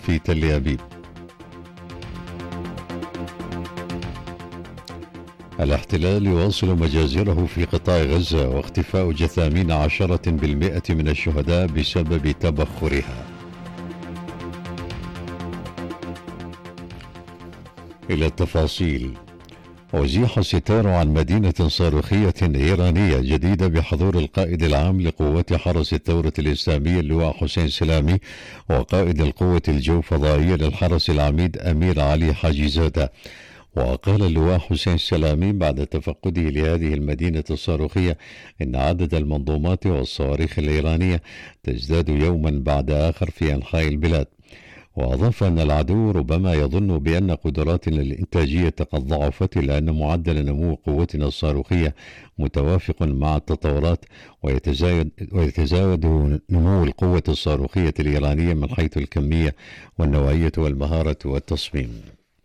في تل أبيب. الاحتلال يواصل مجازره في قطاع غزة واختفاء جثامين 10% من الشهداء بسبب تبخرها. إلى التفاصيل. أزيح الستار عن مدينة صاروخية إيرانية جديدة بحضور القائد العام لقوات حرس الثورة الإسلامية اللواء حسين سلامي وقائد القوة الجوفضائية للحرس العميد أمير علي حاجزادة. وقال اللواء حسين سلامي بعد تفقده لهذه المدينة الصاروخية إن عدد المنظومات والصواريخ الإيرانية تزداد يوما بعد آخر في أنحاء البلاد. وأضاف أن العدو ربما يظن بأن قدراتنا الإنتاجية قد ضعفت، إلا أن معدل نمو قوتنا الصاروخية متوافق مع التطورات، ويتزايد نمو القوة الصاروخية الإيرانية من حيث الكمية والنوعية والمهارة والتصميم.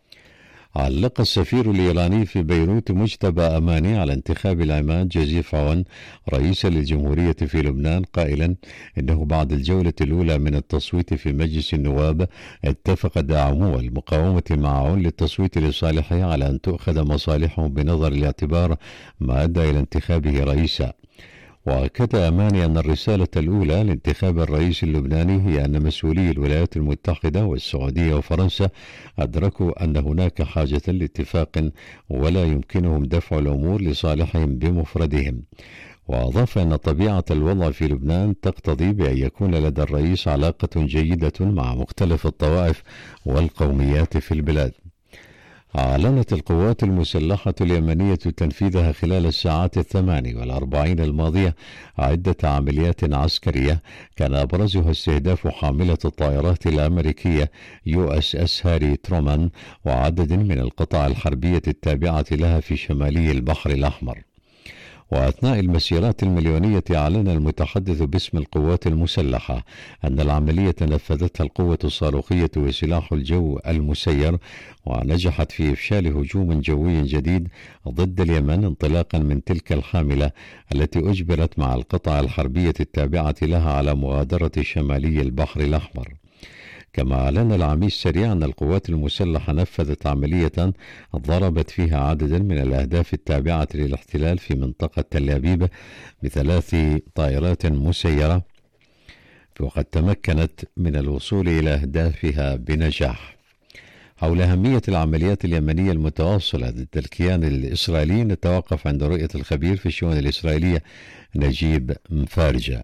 علق السفير الإيراني في بيروت مجتبى أماني على انتخاب العماد جزيف عون رئيسا للجمهورية في لبنان، قائلا إنه بعد الجولة الأولى من التصويت في مجلس النواب اتفق داعمو المقاومة مع عون للتصويت لصالحه على أن تؤخذ مصالحهم بنظر الاعتبار، ما أدى إلى انتخابه رئيسا. وأكد أماني أن الرسالة الأولى لانتخاب الرئيس اللبناني هي أن مسؤولي الولايات المتحدة والسعودية وفرنسا أدركوا أن هناك حاجة لاتفاق ولا يمكنهم دفع الأمور لصالحهم بمفردهم. وأضاف أن طبيعة الوضع في لبنان تقتضي بأن يكون لدى الرئيس علاقة جيدة مع مختلف الطوائف والقوميات في البلاد. أعلنت القوات المسلحة اليمنية تنفيذها خلال الساعات 48 الماضية عدة عمليات عسكرية كان أبرزها استهداف حاملة الطائرات الأمريكية USS هاري ترومان وعدد من القطع الحربية التابعة لها في شمالي البحر الأحمر. وأثناء المسيرات المليونية أعلن المتحدث باسم القوات المسلحة أن العملية نفذتها القوة الصاروخية وسلاح الجو المسير، ونجحت في إفشال هجوم جوي جديد ضد اليمن انطلاقا من تلك الحاملة التي أجبرت مع القطع الحربية التابعة لها على مغادرة شمالي البحر الأحمر. كما أعلن العميد سريع أن القوات المسلحة نفذت عملية ضربت فيها عددا من الأهداف التابعة للاحتلال في منطقة تل أبيب ب3 طائرات مسيرة، وقد تمكنت من الوصول إلى أهدافها بنجاح. حول أهمية العمليات اليمنية المتواصلة ضد الكيان الإسرائيلي نتوقف عند رؤية الخبير في الشؤون الإسرائيلية نجيب مفارجة.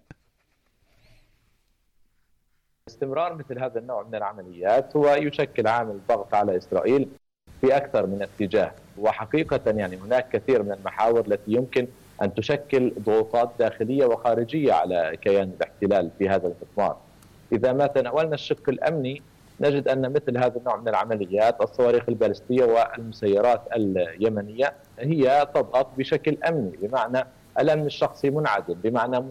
استمرار مثل هذا النوع من العمليات هو يشكل عامل ضغط على إسرائيل في أكثر من اتجاه، وحقيقة يعني هناك كثير من المحاور التي يمكن أن تشكل ضغوطات داخلية وخارجية على كيان الاحتلال في هذا المضمار. إذا ما تناولنا الشق الأمني نجد أن مثل هذا النوع من العمليات الصواريخ البالستية والمسيرات اليمنية هي تضغط بشكل أمني، بمعنى الأمن الشخصي منعدم، بمعنى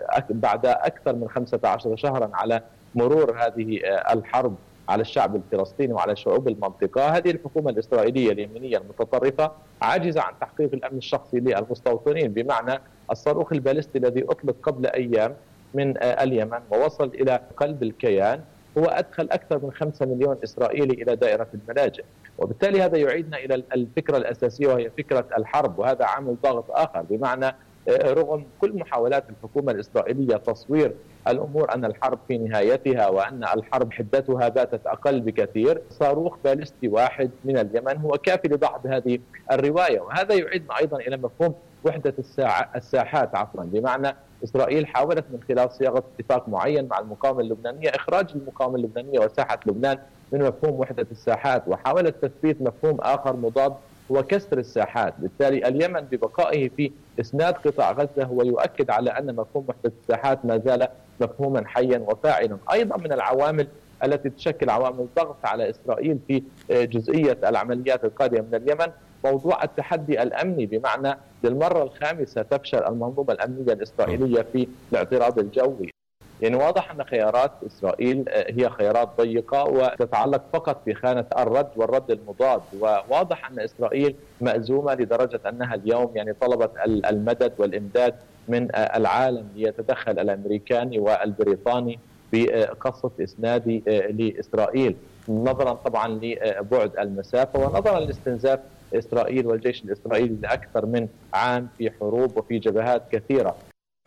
بعد أكثر من 15 شهرا على مرور هذه الحرب على الشعب الفلسطيني وعلى شعوب المنطقة، هذه الحكومة الإسرائيلية اليمنية المتطرفة عاجزة عن تحقيق الأمن الشخصي للمستوطنين، بمعنى الصاروخ البالستي الذي أطلق قبل أيام من اليمن ووصل إلى قلب الكيان هو أدخل أكثر من 5 مليون إسرائيلي إلى دائرة الملاجئ، وبالتالي هذا يعيدنا إلى الفكرة الأساسية وهي فكرة الحرب، وهذا عامل ضغط آخر، بمعنى رغم كل محاولات الحكومة الإسرائيلية تصوير الأمور أن الحرب في نهايتها وأن الحرب حدتها باتت أقل بكثير، صاروخ باليستي واحد من اليمن هو كافي لدعم هذه الرواية. وهذا يعيدنا أيضا إلى مفهوم وحدة الساحات بمعنى إسرائيل حاولت من خلال صياغة اتفاق معين مع المقاومة اللبنانية إخراج المقاومة اللبنانية وساحة لبنان من مفهوم وحدة الساحات، وحاولت تثبيت مفهوم آخر مضاد هو كسر الساحات. بالتالي اليمن ببقائه في إسناد قطاع غزة هو يؤكد على أن مفهوم وحدة الساحات ما زال مفهوما حيا وفاعلا. أيضا من العوامل التي تشكل عوامل ضغط على إسرائيل في جزئية العمليات القادمة من اليمن موضوع التحدي الأمني، بمعنى للمرة الخامسة تفشل المنظومة الأمنية الإسرائيلية في الاعتراض الجوي. يعني واضح أن خيارات إسرائيل هي خيارات ضيقة وتتعلق فقط في خانة الرد والرد المضاد، وواضح أن إسرائيل مأزومة لدرجة أنها اليوم يعني طلبت المدد والإمداد من العالم ليتدخل الأمريكاني والبريطاني بقصف إسنادي لإسرائيل، نظرا طبعا لبعد المسافة ونظرا لاستنزاف إسرائيل والجيش الإسرائيلي لأكثر من عام في حروب وفي جبهات كثيرة.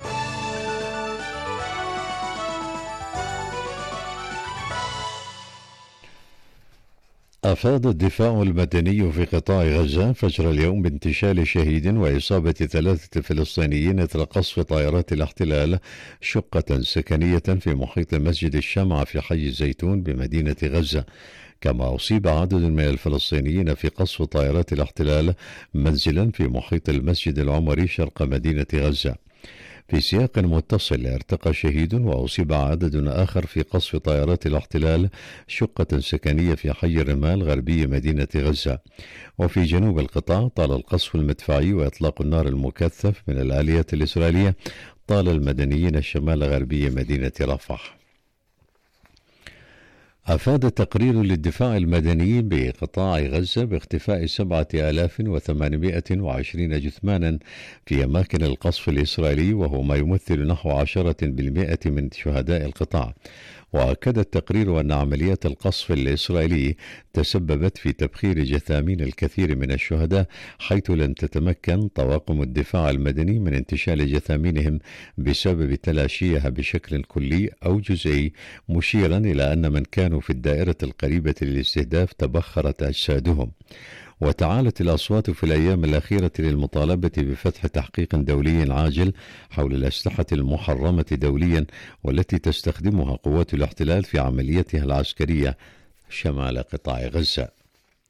أفاد الدفاع المدني في قطاع غزة فجر اليوم بانتشال شهيد وإصابة 3 فلسطينيين إثر قصف طائرات الاحتلال شقة سكنية في محيط مسجد الشمعة في حي الزيتون بمدينة غزة، كما أصيب عدد من الفلسطينيين في قصف طائرات الاحتلال منزلا في محيط المسجد العمري شرق مدينة غزة. في سياق متصل ارتقى شهيد وأصيب عدد آخر في قصف طائرات الاحتلال شقة سكنية في حي الرمال غربي مدينة غزة. وفي جنوب القطاع طال القصف المدفعي وإطلاق النار المكثف من الآليات الإسرائيلية طال المدنيين شمال غربي مدينة رفح. أفاد تقرير للدفاع المدني بقطاع غزة باختفاء 7820 جثمانا في أماكن القصف الإسرائيلي، وهو ما يمثل نحو 10% من شهداء القطاع. وأكد التقرير أن عمليات القصف الإسرائيلي تسببت في تبخير جثامين الكثير من الشهداء، حيث لم تتمكن طواقم الدفاع المدني من انتشال جثامينهم بسبب تلاشيها بشكل كلي أو جزئي، مشيرا إلى أن من كانوا في الدائرة القريبة للاستهداف تبخرت أجسادهم. وتعالت الأصوات في الأيام الأخيرة للمطالبة بفتح تحقيق دولي عاجل حول الأسلحة المحرمة دوليا والتي تستخدمها قوات الاحتلال في عمليتها العسكرية شمال قطاع غزة.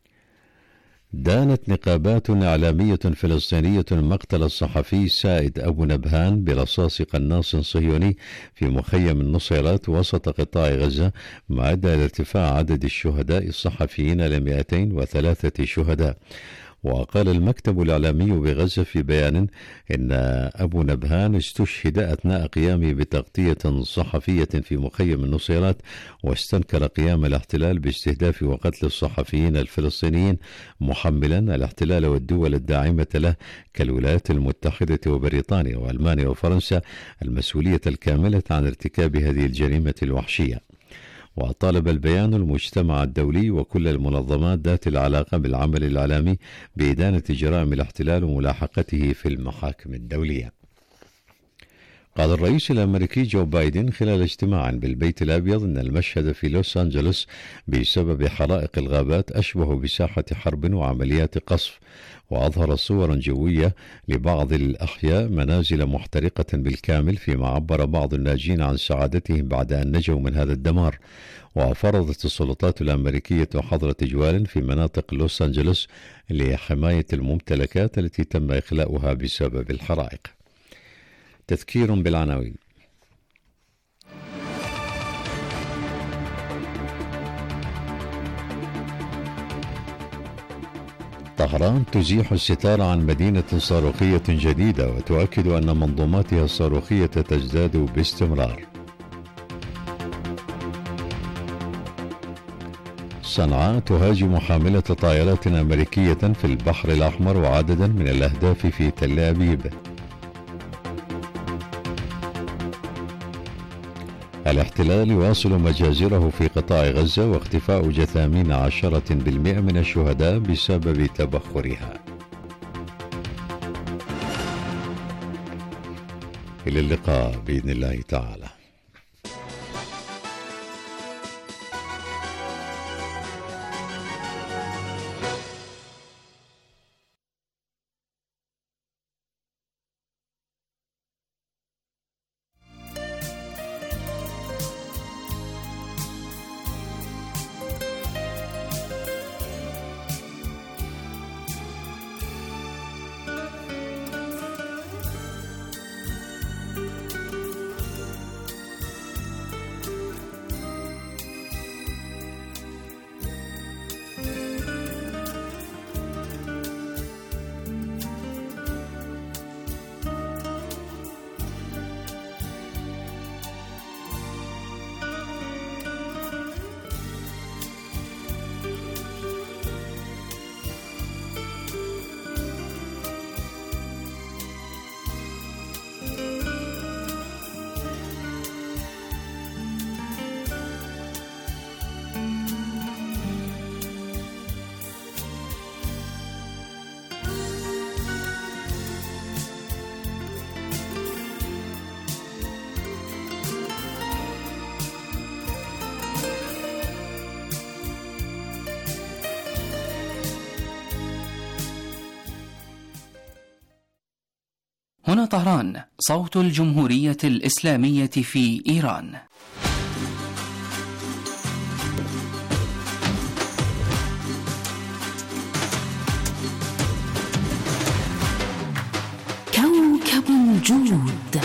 دانت نقابات إعلامية فلسطينية مقتل الصحفي سائد أبو نبهان برصاص قناص صهيوني في مخيم النصيرات وسط قطاع غزة، ما أدى إلى ارتفاع عدد الشهداء الصحفيين ل 203 شهداء. وقال المكتب الإعلامي بغزة في بيان إن أبو نبهان استشهد أثناء قيامه بتغطية صحفية في مخيم النصيرات، واستنكر قيام الاحتلال باستهداف وقتل الصحفيين الفلسطينيين، محملا الاحتلال والدول الداعمة له كالولايات المتحدة وبريطانيا وألمانيا وفرنسا المسؤولية الكاملة عن ارتكاب هذه الجريمة الوحشية. وطالب البيان المجتمع الدولي وكل المنظمات ذات العلاقة بالعمل الإعلامي بإدانة جرائم الاحتلال وملاحقته في المحاكم الدولية. قال الرئيس الأمريكي جو بايدن خلال اجتماع بالبيت الأبيض أن المشهد في لوس أنجلوس بسبب حرائق الغابات أشبه بساحة حرب وعمليات قصف، وأظهر صورا جوية لبعض الأحياء منازل محترقة بالكامل، فيما عبر بعض الناجين عن سعادتهم بعد أن نجوا من هذا الدمار. وفرضت السلطات الأمريكية حظر تجوال في مناطق لوس أنجلوس لحماية الممتلكات التي تم إخلاؤها بسبب الحرائق. تذكير بالعناوين. طهران تزيح الستار عن مدينة صاروخية جديدة وتؤكد أن منظوماتها الصاروخية تزداد باستمرار. صنعاء تهاجم حاملة طائرات أمريكية في البحر الأحمر وعددا من الأهداف في تل أبيب. الاحتلال يواصل مجازره في قطاع غزة واختفاء جثامين 10% من الشهداء بسبب تبخرها. إلى اللقاء بإذن الله تعالى. هنا طهران، صوت الجمهورية الإسلامية في إيران. كوكب الجود.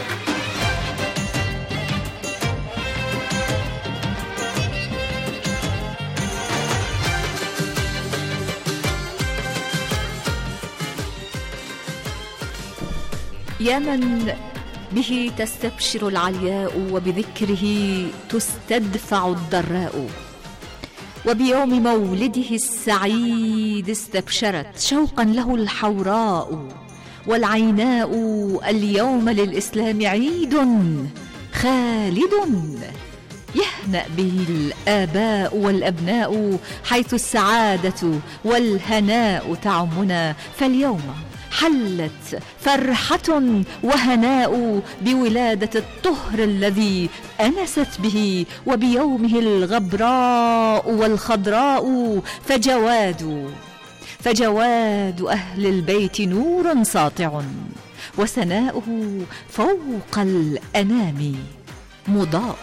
يا من به تستبشر العلياء وبذكره تستدفع الضراء، وبيوم مولده السعيد استبشرت شوقا له الحوراء، والعيناء اليوم للإسلام عيد خالد يهنأ به الآباء والأبناء، حيث السعادة والهناء تعمنا. فاليوم حلت فرحة وهناء بولادة الطهر الذي أنست به، وبيومه الغبراء والخضراء. فجواد أهل البيت نور ساطع، وسناؤه فوق الأنام مضاء.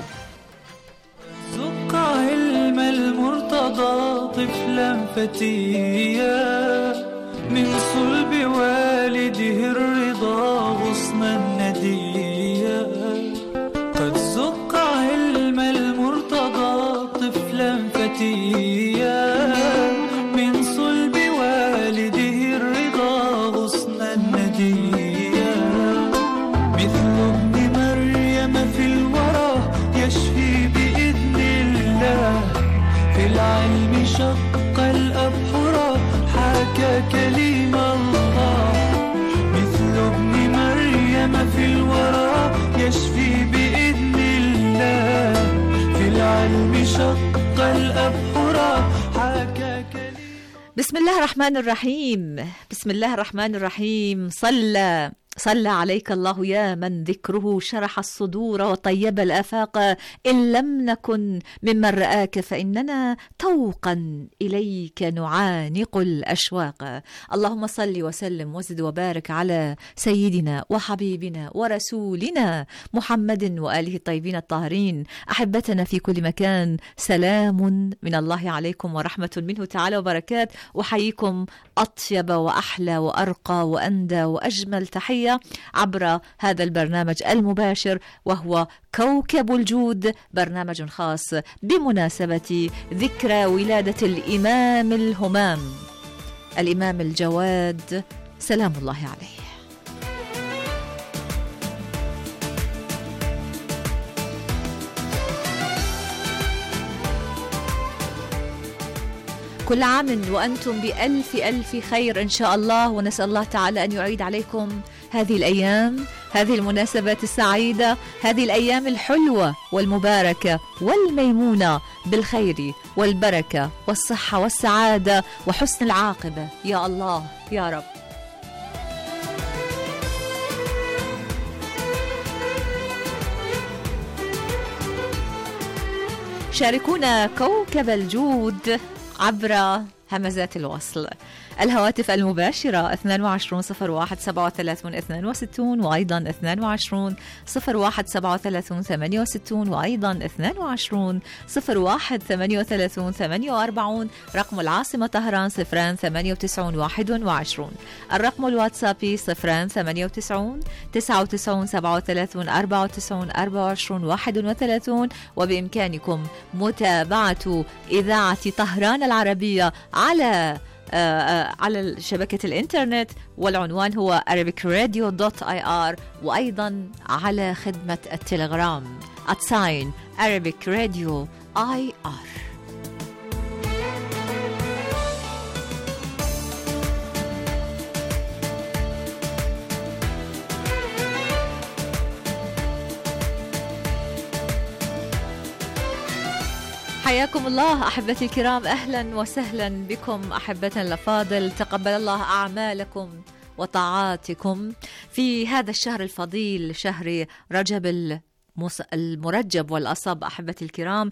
زق علم المرتضى طفلا فتيا، من صلب والده الرضا غصنا نديا. قد زق علم المرتضى طفلا فتيا، من صلب والده الرضا غصنا نديا. مثل ابن مريم في الورى يشفي بإذن الله، في العلم شق الأبحر حكى كلم الله. مثل ابن مريم في الورى يشفي بإذن الله، في العلم شق الأبحر حكى كلم. بسم الله الرحمن الرحيم. بسم الله الرحمن الرحيم. صلى عليك الله يا من ذكره شرح الصدور وطيب الآفاق. إن لم نكن ممن رآك فإننا توقا إليك نعانق الأشواق. اللهم صل وسلم وزد وبارك على سيدنا وحبيبنا ورسولنا محمد وآله الطيبين الطاهرين. أحبتنا في كل مكان، سلام من الله عليكم ورحمة منه تعالى وبركات. أحييكم أطيب وأحلى وأرقى وأندى وأجمل تحية عبر هذا البرنامج المباشر، وهو كوكب الجود، برنامج خاص بمناسبة ذكرى ولادة الإمام الهمام، الإمام الجواد سلام الله عليه. كل عام وأنتم بألف ألف خير إن شاء الله، ونسأل الله تعالى أن يعيد عليكم هذه الأيام، هذه المناسبات السعيدة، هذه الأيام الحلوة والمباركة والميمونة بالخير والبركة والصحة والسعادة وحسن العاقبة يا الله يا رب. شاركونا كوكب الجود عبر همزات الوصل. الهواتف المباشرة 22 01 37 62 وأيضا 22 01 37 68 وأيضا 22 01 38 48. رقم العاصمة طهران 098 21. الرقم الواتسابي 098 99 37 94 24 31. وبإمكانكم متابعة إذاعة طهران العربية على شبكة الإنترنت، والعنوان هو arabicradio.ir، وأيضا على خدمة التليجرام @arabicradio.ir. حياكم الله أحبتي الكرام، أهلا وسهلا بكم أحبتنا الأفاضل. تقبل الله أعمالكم وطاعاتكم في هذا الشهر الفضيل، شهر رجب المرجب والأصب أحبتي الكرام،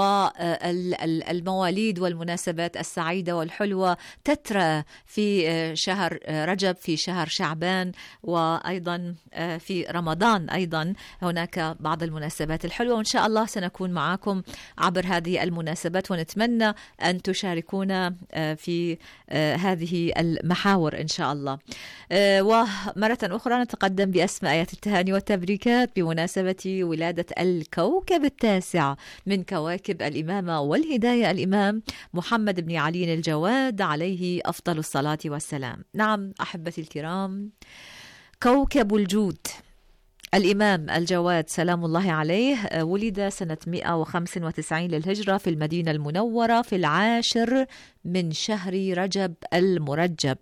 والمواليد والمناسبات السعيدة والحلوة تترى في شهر رجب، في شهر شعبان، وأيضا في رمضان أيضا هناك بعض المناسبات الحلوة، وإن شاء الله سنكون معكم عبر هذه المناسبات، ونتمنى أن تشاركونا في هذه المحاور إن شاء الله. ومرة أخرى نتقدم بأسمى آيات التهاني والتبريكات بمناسبة ولادة الكوكب التاسع من كواكب الإمامة والهداية، الإمام محمد بن علي الجواد عليه أفضل الصلاة والسلام. نعم أحبتي الكرام، كوكب الجود الإمام الجواد سلام الله عليه ولد سنة 195 للهجرة في المدينة المنورة في 10 من شهر رجب المرجب.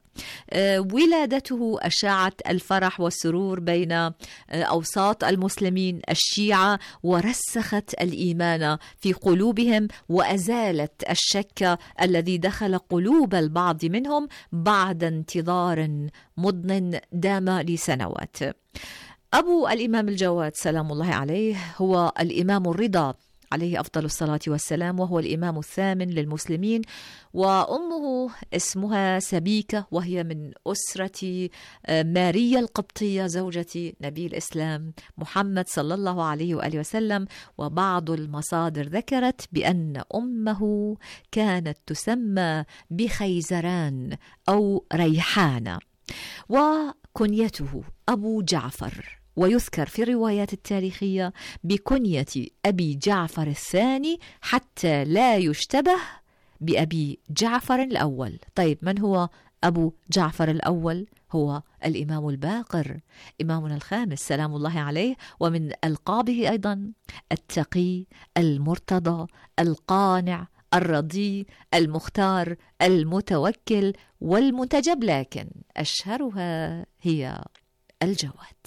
ولادته أشاعت الفرح والسرور بين أوساط المسلمين الشيعة، ورسخت الإيمان في قلوبهم، وأزالت الشك الذي دخل قلوب البعض منهم بعد انتظار مضن دام لسنوات. أبو الإمام الجواد سلام الله عليه هو الإمام الرضا عليه أفضل الصلاة والسلام، وهو الإمام الثامن للمسلمين، وأمه اسمها سبيكة، وهي من أسرة ماريا القبطية زوجة نبي الإسلام محمد صلى الله عليه وآله وسلم. وبعض المصادر ذكرت بأن أمه كانت تسمى بخيزران أو ريحانة، وكنيته أبو جعفر، ويذكر في الروايات التاريخية بكنية أبي جعفر الثاني حتى لا يشتبه بأبي جعفر الأول. طيب من هو أبو جعفر الأول؟ هو الإمام الباقر إمامنا الخامس سلام الله عليه، ومن ألقابه أيضا التقي المرتضى القانع الرضي المختار المتوكل والمنتجب، لكن أشهرها هي الجواد.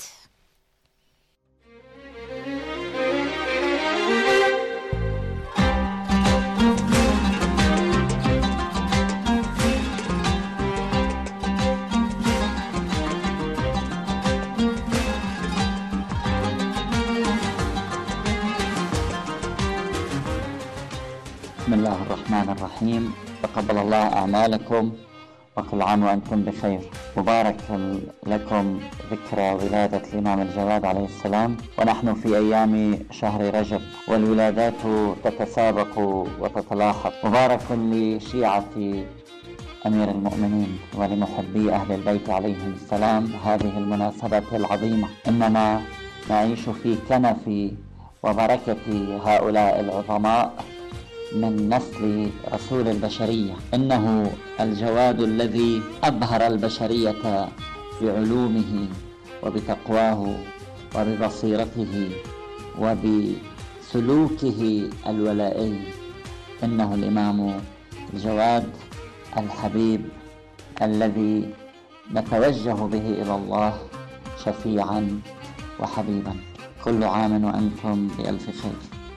بسم الله الرحمن الرحيم. تقبل الله أعمالكم، وكل عام وأنتم بخير. مبارك لكم ذكرى ولادة الإمام الجواد عليه السلام، ونحن في أيام شهر رجب، والولادات تتسابق وتتلاحق. مبارك لشيعة أمير المؤمنين ولمحبي أهل البيت عليهم السلام هذه المناسبة العظيمة. إننا نعيش في كنف وبركة هؤلاء العظماء من نسل رسول البشرية. إنه الجواد الذي أبهر البشرية بعلومه وبتقواه وببصيرته وبسلوكه الولائي. إنه الإمام الجواد الحبيب الذي نتوجه به إلى الله شفيعا وحبيبا. كل عام وأنتم بألف خير.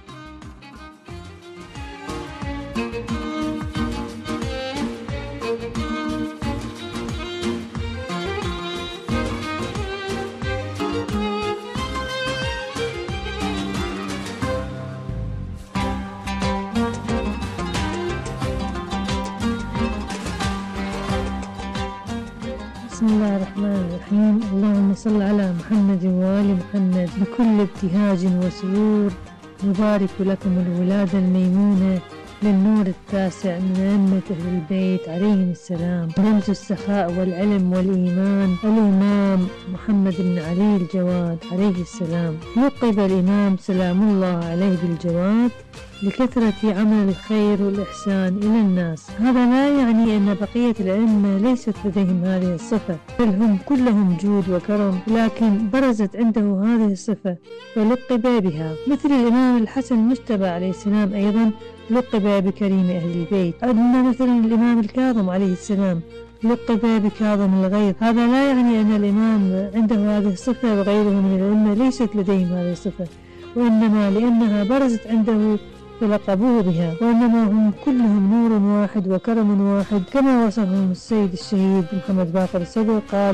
بسم الله الرحمن الرحيم. اللهم صل على محمد وآل محمد. بكل ابتهاج وسرور نبارك لكم الولادة الميمونة للنور التاسع من أئمة أهل البيت عليهم السلام، رمز السخاء والعلم والإيمان، الإمام محمد بن علي الجواد عليه السلام. لقب الإمام سلام الله عليه بالجواد لكثرة عمل الخير والإحسان إلى الناس. هذا لا يعني أن بقية الأئمة ليست لديهم هذه الصفة، بل هم كلهم جود وكرم، لكن برزت عنده هذه الصفة ولقب بها. مثل الإمام الحسن المجتبى عليه السلام أيضا لقب بكريم أهل البيت. عندنا مثلا الإمام الكاظم عليه السلام لقب بكاظم الغيظ. هذا لا يعني أن الإمام عنده هذه الصفة وغيره من الأئمة ليست لديهم هذه الصفة، وإنما لأنها برزت عنده فلقبوه بها، وإنما هم كلهم نور واحد وكرم واحد، كما وصفهم السيد الشهيد محمد باقر الصدر. قال: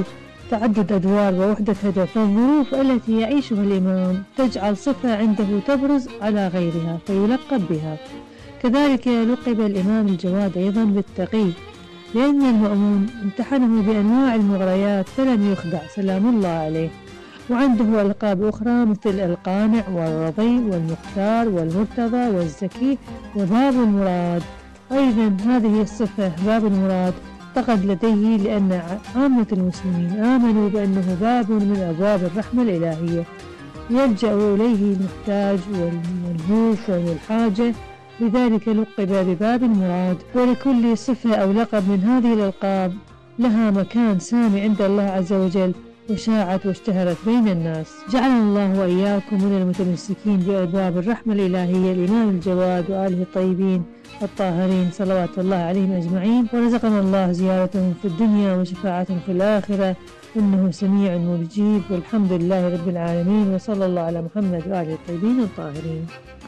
تعدد أدوار ووحدة هدف. الظروف التي يعيشها الإمام تجعل صفة عنده تبرز على غيرها فيلقب بها. كذلك لقب الإمام الجواد أيضا بالتقي، لأن المأمون امتحنه بأنواع المغريات فلم يخدع سلام الله عليه. وعنده ألقاب أخرى مثل القانع والرضي والمختار والمرتضى والزكي وباب المراد. أيضا هذه الصفة باب المراد اعتقد لديه لأن عامة المسلمين آمنوا بأنه باب من أبواب الرحمة الإلهية يلجأ إليه المحتاج والملهوف والحاجة، لذلك لقب بباب المراد. ولكل صفة أو لقب من هذه الألقاب لها مكان سامي عند الله عز وجل وشاعت واشتهرت بين الناس. جعلنا الله وإياكم من المتمسكين بأبواب الرحمة الإلهية الإمام الجواد وآله الطيبين الطاهرين صلوات الله عليهم أجمعين، ورزقنا الله زيارتهم في الدنيا وشفاعتهم في الآخرة، إنه سميع مجيب. والحمد لله رب العالمين، وصلى الله على محمد وآله الطيبين الطاهرين.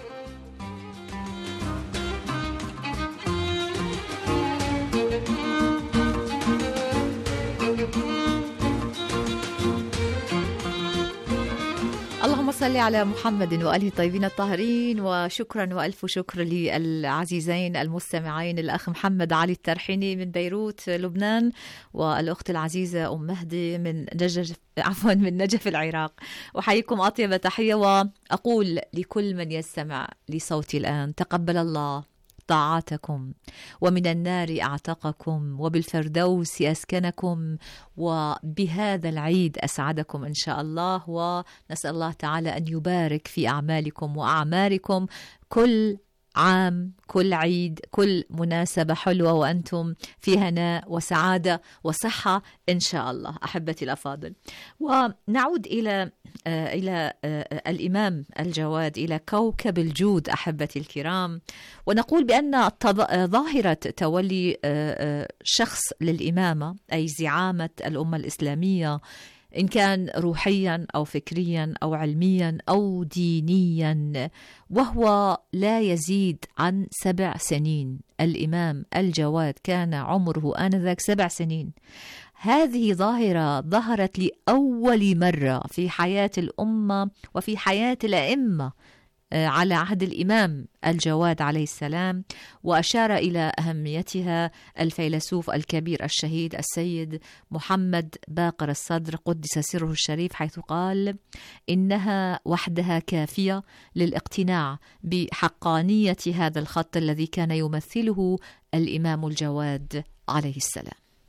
اللهم صل على محمد وآله الطيبين الطاهرين. وشكرا وألف شكر للعزيزين المستمعين، الأخ محمد علي الترحيني من بيروت لبنان، والأخت العزيزة أم مهدي من نجف العراق. أحييكم أطيب تحية، وأقول لكل من يستمع لصوتي الآن: تقبل الله طاعاتكم، ومن النار أعتقكم، وبالفردوس أسكنكم، وبهذا العيد أسعدكم إن شاء الله. ونسأل الله تعالى أن يبارك في أعمالكم وأعماركم، كل عام، كل عيد، كل مناسبة حلوة وأنتم في هناء وسعادة وصحة إن شاء الله. أحبتي الأفاضل، ونعود إلى الإمام الجواد، إلى كوكب الجود أحبتي الكرام، ونقول بأن ظاهرة تولي شخص للإمامة أي زعامة الأمة الإسلامية، إن كان روحيا أو فكريا أو علميا أو دينيا، وهو لا يزيد عن 7 سنين. الإمام الجواد كان عمره آنذاك 7 سنين. هذه ظاهرة ظهرت لأول مرة في حياة الأمة وفي حياة الأئمة على عهد الإمام الجواد عليه السلام، وأشار إلى أهميتها الفيلسوف الكبير الشهيد السيد محمد باقر الصدر قدس سره الشريف، حيث قال: إنها وحدها كافية للاقتناع بحقانية هذا الخط الذي كان يمثله الإمام الجواد عليه السلام.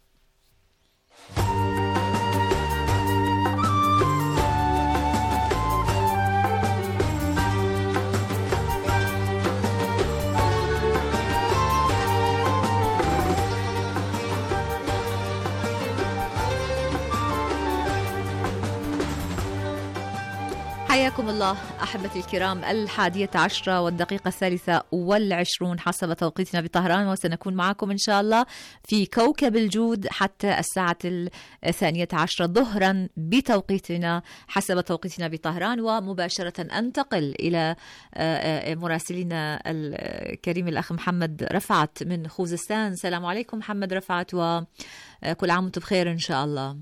حياكم الله أحبتي الكرام. 11:10 والدقيقة 23 حسب توقيتنا بطهران، وسنكون معكم إن شاء الله في كوكب الجود حتى الساعة 12 ظهرا بتوقيتنا حسب توقيتنا بطهران. ومباشرة أنتقل إلى مراسلنا الكريم الأخ محمد رفعت من خوزستان. السلام عليكم محمد رفعت، وكل عام وانتم بخير إن شاء الله.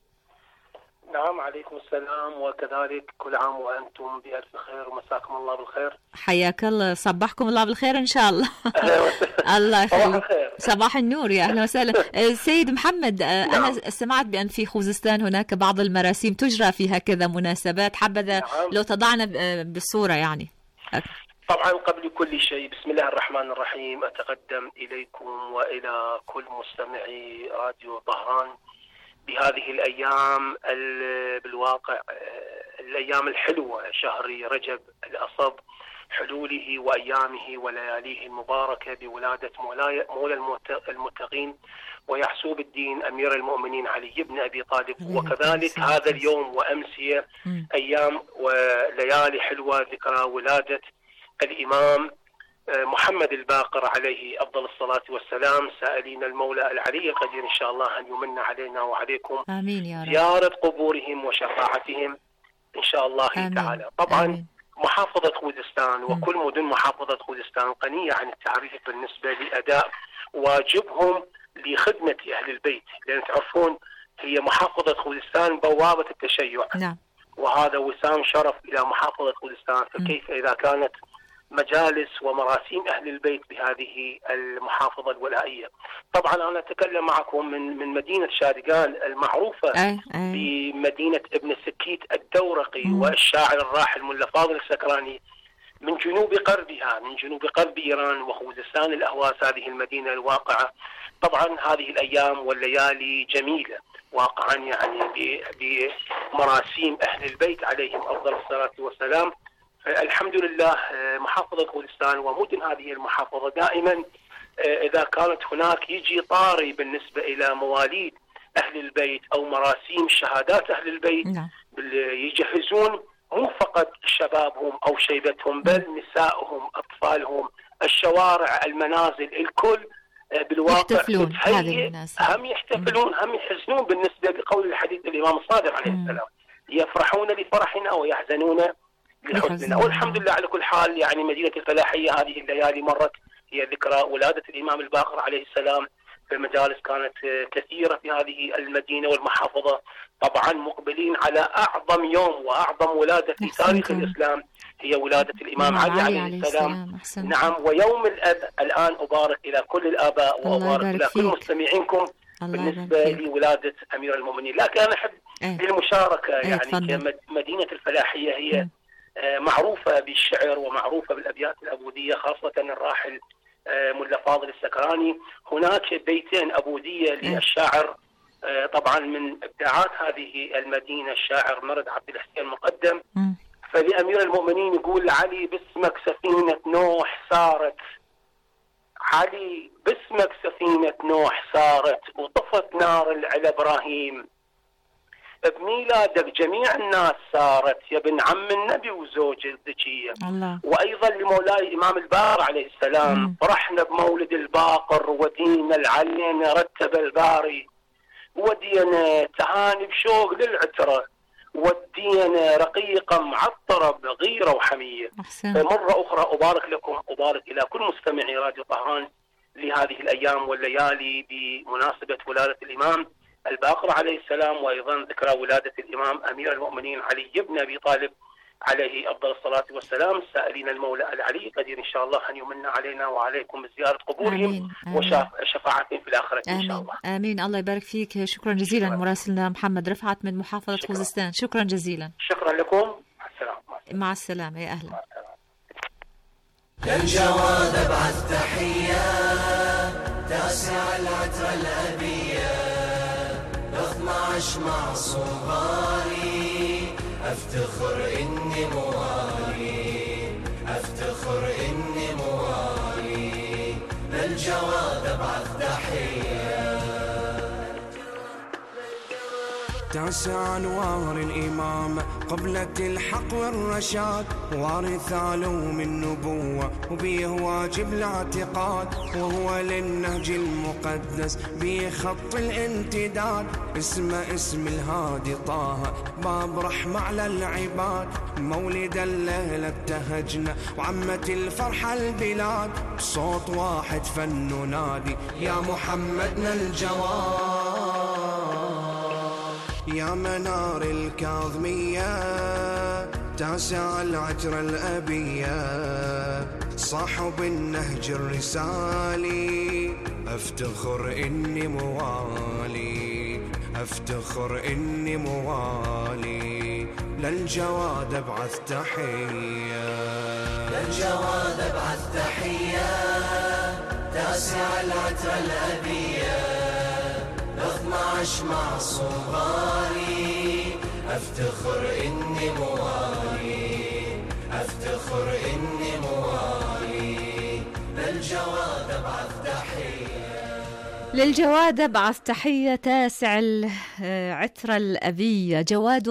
نعم، عليكم السلام، وكذلك كل عام وأنتم بألف خير، ومساكم الله بالخير. حياك الله، صبحكم الله بالخير إن شاء الله. الله يخليك، صباح النور، يا أهلا وسهلا. سيد محمد، أنا سمعت بأن في خوزستان هناك بعض المراسيم تجرى في هكذا مناسبات، حبذا لو تضعنا بالصورة يعني. طبعا قبل كل شيء بسم الله الرحمن الرحيم، أتقدم إليكم وإلى كل مستمعي راديو طهران بهذه الأيام بالواقع الأيام الحلوة، شهر رجب الأصب، حلوله وأيامه ولياليه المباركة بولادة مولى المتقين ويحسوب الدين أمير المؤمنين علي بن أبي طالب. وكذلك هذا اليوم وأمسية أيام وليالي حلوة ذكرى ولادة الإمام محمد الباقر عليه أفضل الصلاة والسلام، سائلين المولى العلي القدير إن شاء الله أن يمن علينا وعليكم آمين يا رب. زيارة قبورهم وشفاعتهم إن شاء الله تعالى. طبعا آمين. محافظة خوزستان وكل مدن محافظة خوزستان غنية عن التعريف بالنسبة لأداء واجبهم لخدمة أهل البيت، لأن تعرفون هي محافظة خوزستان بوابة التشيع. نعم. وهذا وسام شرف إلى محافظة خوزستان، فكيف إذا كانت مجالس ومراسيم أهل البيت بهذه المحافظة الولائية. طبعا أنا أتكلم معكم من مدينة شادقان المعروفة بمدينة ابن السكيت الدورقي والشاعر الراحل ملا فاضل السكراني، من جنوب قربها، من جنوب قرب إيران وخوزستان الأهواز، هذه المدينة الواقعة. طبعا هذه الأيام والليالي جميلة واقعا، يعني بمراسيم أهل البيت عليهم أفضل الصلاة والسلام. الحمد لله محافظة خوزستان ومدن هذه المحافظة دائما إذا كانت هناك يجي طاري بالنسبة إلى مواليد أهل البيت أو مراسيم شهادات أهل البيت، يجهزون مو فقط شبابهم أو شيبتهم بل نسائهم، أطفالهم، الشوارع، المنازل، الكل بالواقع يحتفلون هذه الناس، هم يحتفلون هم يحزنون بالنسبة بقول الحديث الإمام الصادق عليه السلام، يفرحون لفرحنا ويحزنون لحزننا. والحمد لله على كل حال، يعني مدينة الفلاحية هذه الليالي مرت هي ذكرى ولادة الإمام الباقر عليه السلام، المجالس كانت كثيرة في هذه المدينة والمحافظة، طبعا مقبلين على أعظم يوم وأعظم ولادة في تاريخ الإسلام هي ولادة الإمام علي عليه السلام. نعم، ويوم الأب الآن أبارك إلى كل الآباء وأبارك إلى كل مستمعينكم بالنسبة لولادة أمير المؤمنين. لكن أنا أحب بالمشاركة يعني مدينة الفلاحية هي معروفة بالشعر ومعروفة بالأبيات الأبودية، خاصة الراحل ملا فاضل السكراني. هناك بيتين أبودية للشاعر، طبعا من إبداعات هذه المدينة الشاعر مرد عبد الحسين المقدم. فلأمير المؤمنين يقول: علي باسمك سفينة نوح سارت، علي باسمك سفينة نوح سارت، وطفت نار العلا إبراهيم، بميلادك جميع الناس سارت، يا ابن عم النبي وزوج الذكية. وأيضا لمولاي الإمام الباقر عليه السلام: فرحنا بمولد الباقر ودينا العلين رتب الباري، ودينا تهاني بشوق للعترة، ودينا رقيقة معطرة بغيرة وحمية. مرة أخرى أبارك لكم، أبارك إلى كل مستمعي راديو طهران لهذه الأيام والليالي بمناسبة ولادة الإمام الباقر عليه السلام، وأيضا ذكرى ولادة الإمام أمير المؤمنين علي بن أبي طالب عليه أفضل الصلاة والسلام، سائلين المولى العلي القدير إن شاء الله أن يمن علينا وعليكم بزيارة قبورهم وشفاعتهم في الآخرة إن شاء الله. آمين. الله يبارك فيك. شكرا جزيلا مراسلنا محمد رفعت من محافظة خوزستان. شكرا جزيلا. شكرا لكم. مع السلامة. مع السلامة. يا أهلا. للجواد أبعث تحية تاسع العترة الأبية 12 معصوم غالي، أفتخر إني موالي، أفتخر إني موالي، للجواد أبعث تحية. تاسع أنوار الإمام قبلة الحق والرشاد، وارث علوم النبوة وبيه واجب الاعتقاد، وهو للنهج المقدس بيه خط الامتداد، اسمه اسم الهادي طه باب رحمة على العباد، مولد الليلة ابتهجنا وعمت الفرحة البلاد، صوت واحد فن نادي يا محمدنا الجواد، يا منار الكاظمية تاسع العترة الأبية، صاحب النهج الرسالي، أفتخر إني موالي، أفتخر إني موالي، للجواد أبعث تحية، للجواد أبعث تحية تاسع العترة الأبية 12 معصوم غالي، أفتخر إني موالي، أفتخر إني موالي، للجواد أبعث تحية، للجواد أبعث تحية تاسع العترة الأبية.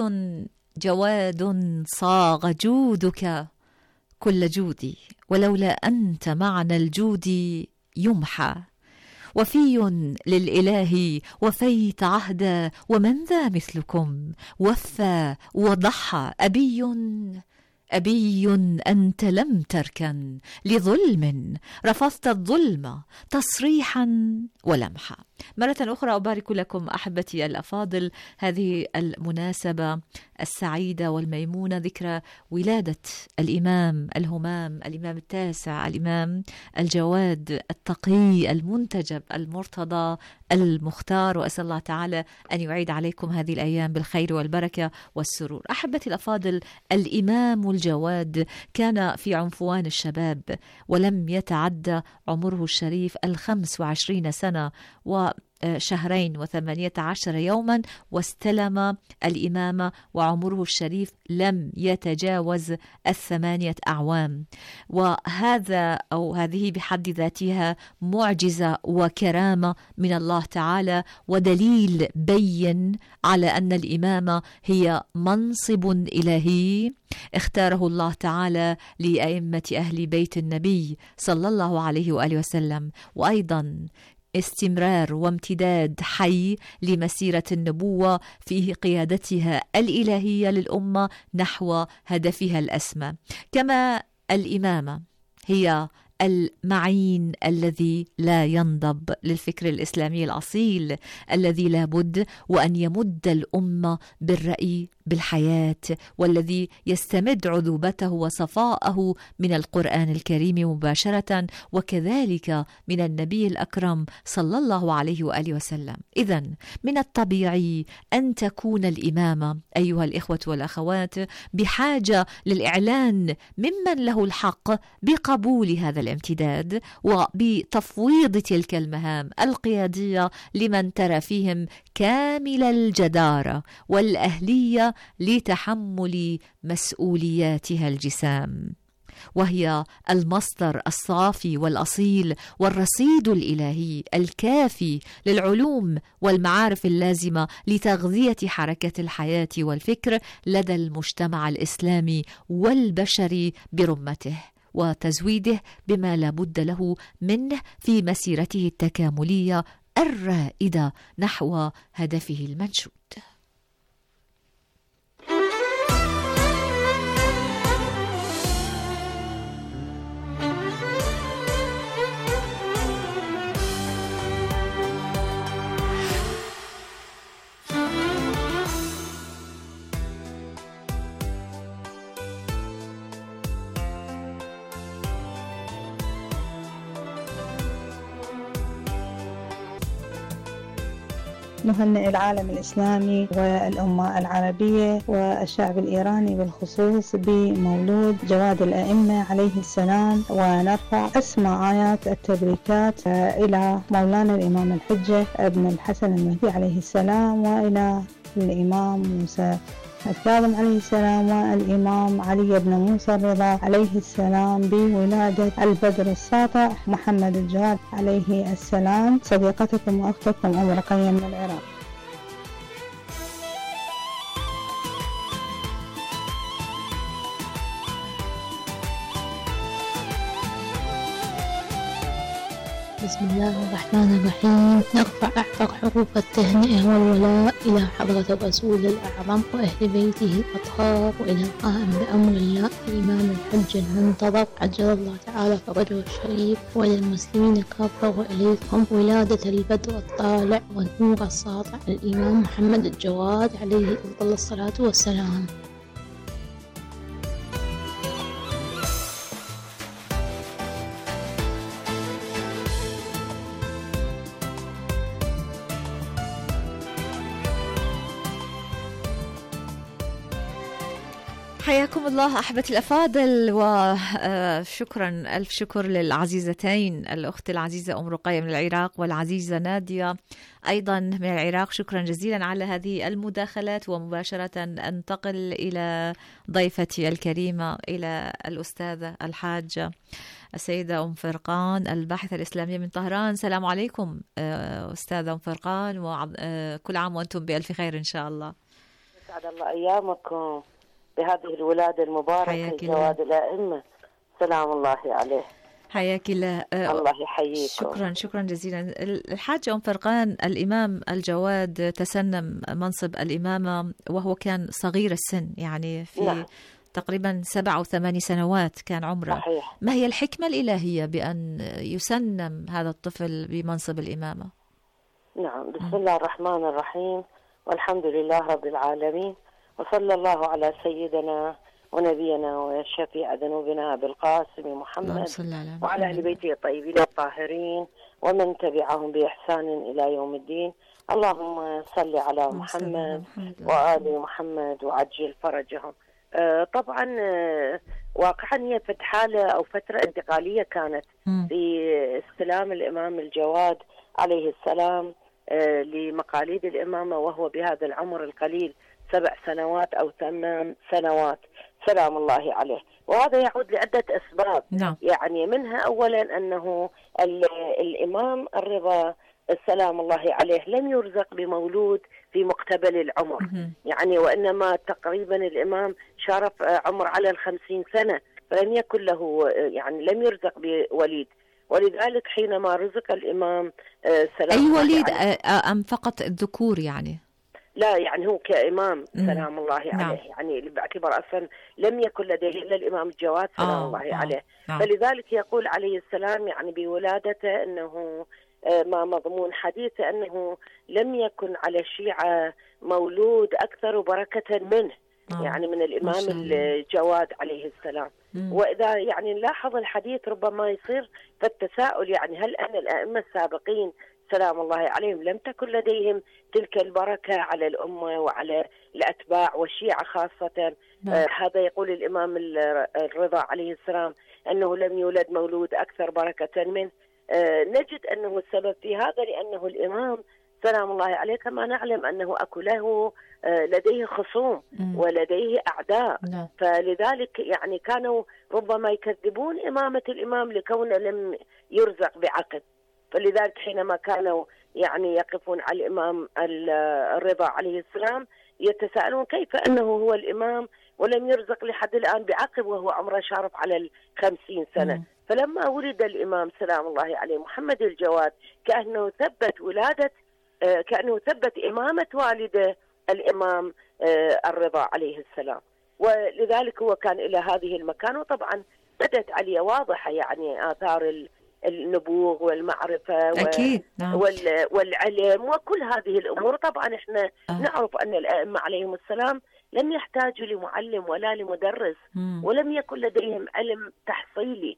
جواد صاغ جودك كل جودي، ولولا أنت معنى الجود يمحى، وفي للإله وفيت عهدا، ومن ذا مثلكم وفى وضحى، أبي أنت لم تركن لظلم، رفضت الظلم تصريحا ولمحا. مرة أخرى أبارك لكم أحبتي الأفاضل هذه المناسبة السعيدة والميمونة، ذكرى ولادة الإمام الهمام، الإمام التاسع، الإمام الجواد التقي المنتجب المرتضى المختار، وأسأل الله تعالى أن يعيد عليكم هذه الأيام بالخير والبركة والسرور. أحبتي الأفاضل، الإمام الجواد كان في عنفوان الشباب، ولم يتعدى عمره الشريف 25 سنة وشهرين و18 يوما، واستلم الإمامة وعمره الشريف لم يتجاوز 8 أعوام. وهذا أو هذه بحد ذاتها معجزة وكرامة من الله تعالى، ودليل بين على أن الإمامة هي منصب إلهي اختاره الله تعالى لأئمة أهل بيت النبي صلى الله عليه وآله وسلم، وأيضا استمرار وامتداد حي لمسيرة النبوة في قيادتها الإلهية للأمة نحو هدفها الأسمى. كما الإمامة هي المعين الذي لا ينضب للفكر الإسلامي الأصيل، الذي لا بد وأن يمد الأمة بالرأي بالحياة، والذي يستمد عذوبته وصفاءه من القرآن الكريم مباشرة، وكذلك من النبي الأكرم صلى الله عليه وآله وسلم. إذن من الطبيعي أن تكون الإمامة أيها الإخوة والأخوات بحاجة للإعلان ممن له الحق بقبول هذا الامتداد وبتفويض تلك المهام القيادية لمن ترى فيهم كامل الجدارة والأهلية لتحمل مسؤولياتها الجسام، وهي المصدر الصافي والأصيل والرصيد الإلهي الكافي للعلوم والمعارف اللازمة لتغذية حركة الحياة والفكر لدى المجتمع الإسلامي والبشري برمته، وتزويده بما لا بد له منه في مسيرته التكاملية الرائدة نحو هدفه المنشود. نهنئ العالم الإسلامي والأمة العربية والشعب الإيراني بالخصوص بمولود جواد الأئمة عليه السلام، ونرفع أسمى آيات التبريكات إلى مولانا الإمام الحجة ابن الحسن المهدي عليه السلام، وإلى الإمام موسى الكاظم عليه السلام، والإمام علي بن موسى الرضا عليه السلام بولادة البدر الساطع محمد الجواد عليه السلام. صديقتكم وأختكم أم رقية من العراق. بسم الله الرحمن الرحيم. نرفع أعطر حروف التهنئة والولاء إلى حضرة الرسول الأعظم وأهل بيته الأطهار، وإلى القائم بأمر الله الإمام الحج المنتظر عجل الله تعالى فرجه الشريف، وإلى المسلمين كافة، وإليكم ولادة البدر الطالع والنور الساطع الإمام محمد الجواد عليه أفضل الصلاة والسلام. حياكم الله أحبتي الأفاضل، وشكرا ألف شكر للعزيزتين، الأخت العزيزة أم رقية من العراق والعزيزة نادية أيضا من العراق. شكرا جزيلا على هذه المداخلات، ومباشرة أنتقل إلى ضيفتي الكريمة، إلى الأستاذة الحاجة السيدة أم فرقان الباحثة الإسلامية من طهران. السلام عليكم أستاذة أم فرقان، وكل عام وأنتم بألف خير إن شاء الله. سعد الله أيامكم بهذه الولادة المباركة جواد الأئمة، سلام الله عليه. حياك الله. الله يحييكم. شكرا جزيلا. الحاجة أم فرقان، الإمام الجواد تسنم منصب الإمامة وهو كان صغير السن، يعني في تقريبا 7 أو 8 سنوات كان عمره. صحيح. ما هي الحكمة الإلهية بأن يسنم هذا الطفل بمنصب الإمامة؟ نعم. بسم الله الرحمن الرحيم، والحمد لله رب العالمين، وصلى الله على سيدنا ونبينا وشفيع ذنوبنا بالقاسم محمد وعلى أهل بيته الطيبين الطاهرين ومن تبعهم بإحسان إلى يوم الدين. اللهم صل على محمد وآل محمد وعجل فرجهم. طبعا واقعا هي حالة أو فترة انتقالية كانت في استلام الإمام الجواد عليه السلام لمقاليد الإمامة وهو بهذا العمر القليل 7 سنوات أو 8 سنوات سلام الله عليه. وهذا يعود لعدة أسباب. يعني منها أولا أنه الإمام الرضا سلام الله عليه لم يرزق بمولود في مقتبل العمر، يعني وإنما تقريبا الإمام شارف عمر على 50 سنة، فلم يكن له يعني لم يرزق بوليد. ولذلك حينما رزق الإمام سلام الله وليد عليه أم فقط الذكور يعني؟ لا، يعني هو كإمام سلام الله عليه، يعني باعتبار أصلا لم يكن لديه إلا الإمام الجواد سلام الله عليه. فلذلك يقول عليه السلام يعني بولادته أنه ما مضمون حديثه أنه لم يكن على الشيعة مولود أكثر بركة منه، يعني من الإمام الجواد عليه السلام. وإذا يعني نلاحظ الحديث ربما يصير فالتساؤل، يعني هل أن الأئمة السابقين سلام الله عليهم لم تكن لديهم تلك البركة على الأمة وعلى الأتباع والشيعة خاصة؟ هذا يقول الإمام الرضا عليه السلام أنه لم يولد مولود أكثر بركة منه. نجد أنه السبب في هذا لأنه الإمام سلام الله عليه كما نعلم أنه أكو له لديه خصوم ولديه أعداء، فلذلك يعني كانوا ربما يكذبون إمامة الإمام لكونه لم يرزق بعقد. فلذلك حينما كانوا يعني يقفون على الإمام الرضا عليه السلام يتساءلون كيف أنه هو الإمام ولم يرزق لحد الآن بعقب وهو عمره شارف على 50 سنة. فلما ولد الإمام سلام الله عليه محمد الجواد كأنه ثبت ولادة كأنه ثبت إمامة والده الإمام الرضا عليه السلام، ولذلك هو كان إلى هذه المكان. وطبعا بدت عليه واضحة يعني آثار النبوغ والمعرفة أكيد. والعلم وكل هذه الأمور. طبعا احنا نعرف أن الأئمة عليهم السلام لم يحتاجوا لمعلم ولا لمدرس، ولم يكن لديهم علم تحصيلي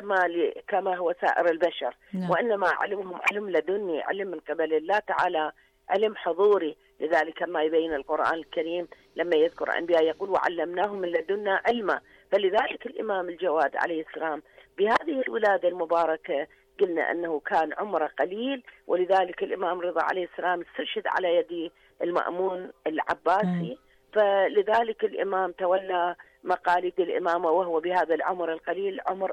كما هو سائر البشر، وإنما علمهم علم لدني، علم من قبل الله تعالى، علم حضوري. لذلك ما يبين القرآن الكريم لما يذكر أنبياء يقول وعلمناهم من لدنا علما. فلذلك الإمام الجواد عليه السلام بهذه الولادة المباركة قلنا أنه كان عمره قليل، ولذلك الإمام رضا عليه السلام استشهد على يد المأمون العباسي. فلذلك الإمام تولى مقاليد الإمامة وهو بهذا العمر القليل عمر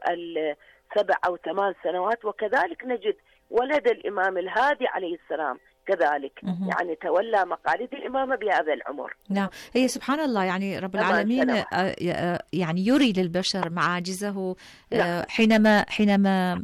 7 أو 8 سنوات. وكذلك نجد ولد الإمام الهادي عليه السلام كذلك يعني تولى مقاليد الإمامة بهذا العمر. نعم، هي سبحان الله يعني رب العالمين يعني يري للبشر معاجزه. حينما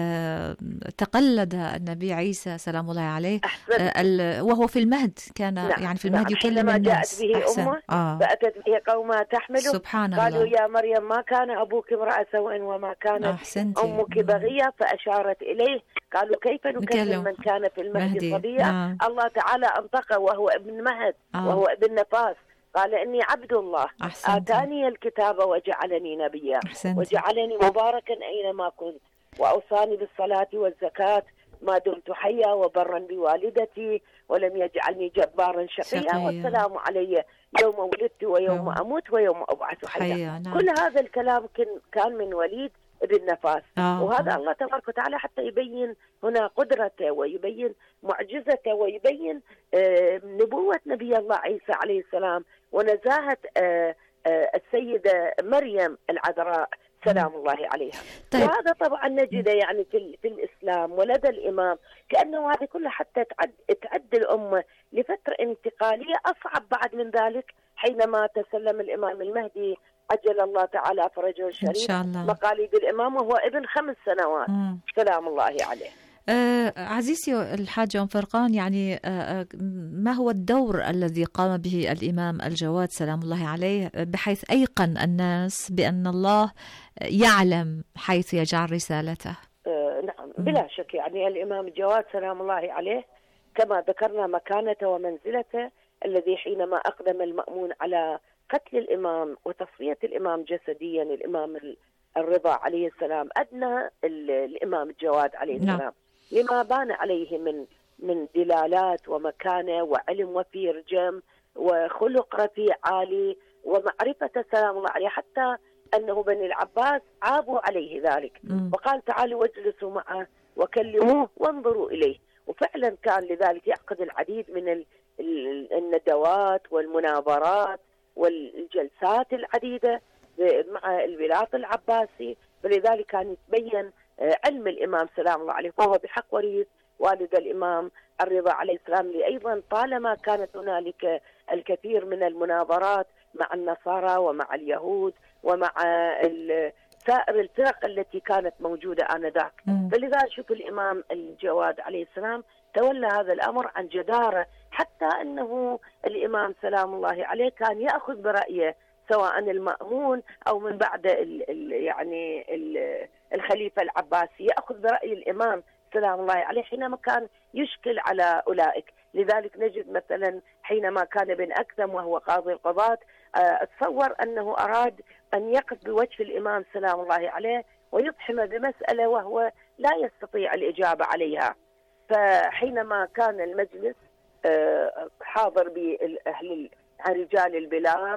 تقلد النبي عيسى سلام الله عليه وهو في المهد، كان يعني في المهد يكلم الناس. جاءت به أمه فأتت به قومها تحمله، سبحان قالوا الله. يا مريم ما كان أبوك امرأ سوء وما كانت أمك بغية، فأشارت إليه. قالوا كيف نكلم من كان في المهد صبيا؟ الله تعالى أنطقه وهو ابن مهد وهو ابن نفاس. قال إني عبد الله آتاني الكتاب وجعلني نبيا وجعلني مباركا أينما كنت وأوصاني بالصلاة والزكاة ما دمت حيا وبرا بوالدتي ولم يجعلني جبارا شقيا والسلام علي يوم ولدت ويوم أموت ويوم أبعث حيا. كل هذا الكلام كان من وليد ابن نفاس. وهذا الله تبارك وتعالى حتى يبين هنا قدرته ويبين معجزته ويبين نبوة نبي الله عيسى عليه السلام ونزاهة السيدة مريم العذراء سلام الله عليها. طيب. وهذا طبعا نجده يعني في الإسلام ولدى الإمام كأنه هذه كلها حتى تعد الأمة لفترة انتقالية أصعب بعد من ذلك حينما تسلم الإمام المهدي عجل الله تعالى فرجه الشريف مقاليد الإمام وهو ابن 5 سنوات سلام الله عليه. عزيزي الحاج أم فرقان، يعني ما هو الدور الذي قام به الإمام الجواد سلام الله عليه بحيث أيقن الناس بأن الله يعلم حيث يجعل رسالته؟ نعم بلا شك، يعني الإمام الجواد سلام الله عليه كما ذكرنا مكانته ومنزلته، الذي حينما أقدم المأمون على قتل الإمام وتصفية الإمام جسديا، الإمام الرضا عليه السلام أدنى الإمام الجواد عليه السلام لما بان عليه من دلالات ومكانة وعلم وفير جم وخلق رفيع عالي ومعرفة سلام الله عليه، حتى أنه بني العباس عابوا عليه ذلك وقال تعالوا واجلسوا معه وكلموه وانظروا إليه. وفعلا كان لذلك يعقد العديد من الندوات والمناظرات والجلسات العديدة مع الولاة العباسي، فلذلك كان يتبين علم الإمام سلام الله عليه، وهو بحق وريث والد الإمام الرضا عليه السلام، اللي أيضا طالما كانت هنالك الكثير من المناظرات مع النصارى ومع اليهود ومع سائر الفرق التي كانت موجودة آنذاك. فلذا شوف الإمام الجواد عليه السلام تولى هذا الأمر عن جدارة، حتى أنه الإمام سلام الله عليه كان يأخذ برأيه سواء المأمون أو من بعد الخليفة العباسي، يأخذ برأي الإمام سلام الله عليه حينما كان يشكل على أولئك. لذلك نجد مثلا حينما كان ابن أكثم وهو قاضي القضاة اتصور أنه أراد أن يقف بوجه الإمام سلام الله عليه ويفحم بمسألة وهو لا يستطيع الإجابة عليها. فحينما كان المجلس حاضر بأهل رجال البلاط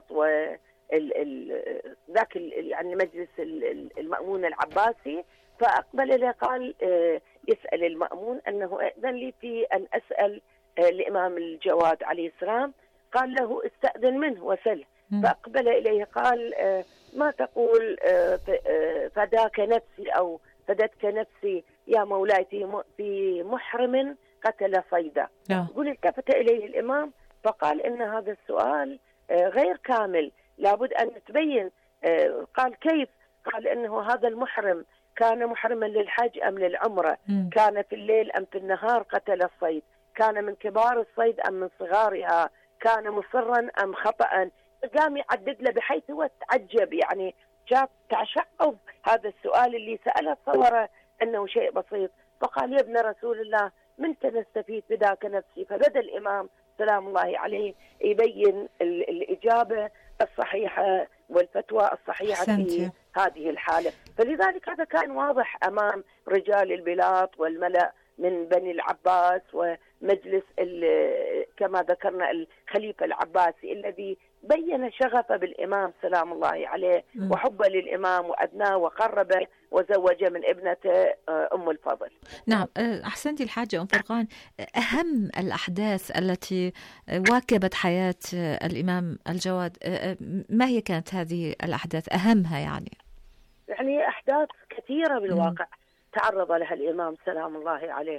ذاك يعني مجلس المأمون العباسي، فأقبل إليه قال يسأل المأمون أنه أذن لي في أن أسأل الإمام الجواد عليه السلام. قال له استأذن منه وسله. فأقبل إليه قال ما تقول فداك نفسي أو فدتك نفسي يا مولاي في محرم قتل صيدا. يقول التفت إليه الإمام فقال إن هذا السؤال غير كامل، لابد أن تبين. قال كيف؟ قال إنه هذا المحرم كان محرما للحج أم للعمرة؟ كان في الليل أم في النهار قتل الصيد؟ كان من كبار الصيد أم من صغارها؟ كان مصرا أم خطأ؟ قام يعدد له بحيث هو تعجب، يعني شاف تشعب هذا السؤال اللي سأله تصوره أنه شيء بسيط. فقال يا ابن رسول الله من تستفيد بذاك نفسي؟ فبدأ الإمام سلام الله عليه يبين الإجابة الصحيحة والفتوى الصحيحة في هذه الحالة. فلذلك هذا كان واضح أمام رجال البلاط والملأ من بني العباس ومجلس كما ذكرنا الخليفة العباسي الذي بين شغفه بالإمام سلام الله عليه وحبه للإمام وأدناه وقربه وزوجه من ابنته أم الفضل. نعم أحسنتي الحاجة أم فرقان، أهم الأحداث التي واكبت حياة الإمام الجواد ما هي كانت هذه الأحداث أهمها؟ يعني أحداث كثيرة بالواقع تعرض لها الإمام سلام الله عليه